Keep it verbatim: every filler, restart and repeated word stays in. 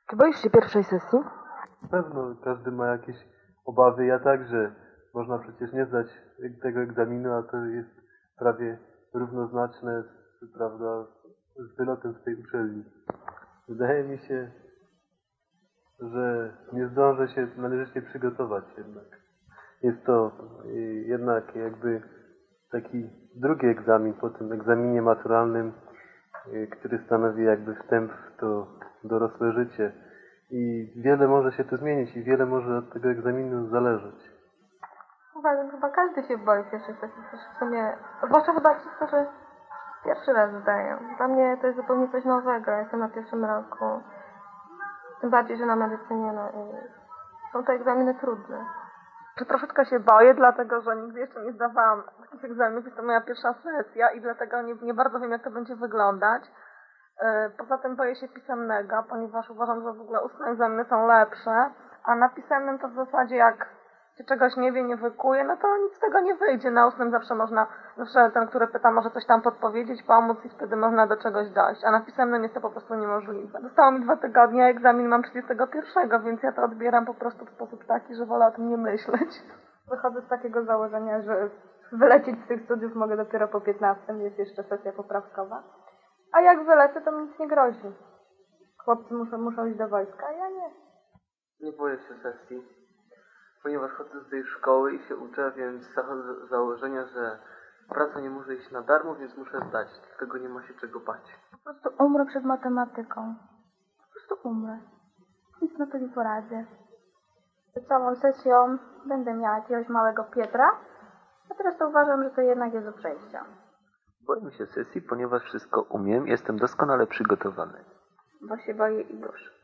Czy boisz się pierwszej sesji? Na pewno każdy ma jakieś obawy, ja także. Można przecież nie zdać tego egzaminu, a to jest prawie równoznaczne z, prawda, z wylotem z tej uczelni. Wydaje mi się, że nie zdążę się należycie przygotować jednak. Jest to y, jednak jakby taki drugi egzamin po tym egzaminie maturalnym, y, który stanowi jakby wstęp w to dorosłe życie. I wiele może się tu zmienić i wiele może od tego egzaminu zależeć. Chyba, chyba każdy się boi pierwszej sesji, też w sumie, zwłaszcza chyba ci, którzy pierwszy raz zdają. Dla mnie to jest zupełnie coś nowego, ja jestem na pierwszym roku. Tym bardziej, że na medycynie, no i są to egzaminy trudne. Czy troszeczkę się boję, dlatego że nigdy jeszcze nie zdawałam takich egzaminów, jest to moja pierwsza sesja i dlatego nie, nie bardzo wiem, jak to będzie wyglądać. Yy, Poza tym boję się pisemnego, ponieważ uważam, że w ogóle ustne egzaminy są lepsze, a na pisemnym to w zasadzie jak się czegoś nie wie, nie wykuje, no to nic z tego nie wyjdzie. Na ustnym zawsze można, zawsze ten, który pyta, może coś tam podpowiedzieć, pomóc i wtedy można do czegoś dojść, a na pisemnym jest to po prostu niemożliwe. Zostało mi dwa tygodnie, a egzamin mam trzydziestego pierwszego, więc ja to odbieram po prostu w sposób taki, że wolę o tym nie myśleć. Wychodzę z takiego założenia, że wylecieć z tych studiów mogę dopiero po piętnastym, jest jeszcze sesja poprawkowa. A jak wylecę, to mi nic nie grozi. Chłopcy muszą, muszą iść do wojska, a ja nie. Nie boję się sesji, ponieważ chodzę z tej szkoły i się uczę, więc zachodzę z założenia, że praca nie może iść na darmo, więc muszę zdać. Dlatego nie ma się czego bać. Po prostu umrę przed matematyką. Po prostu umrę. Nic na to nie poradzę. Przed całą sesją będę miała jakiegoś małego Pietra, a teraz to uważam, że to jednak jest do przejścia. Boję się sesji, ponieważ wszystko umiem, jestem doskonale przygotowany. Bo się boję i już.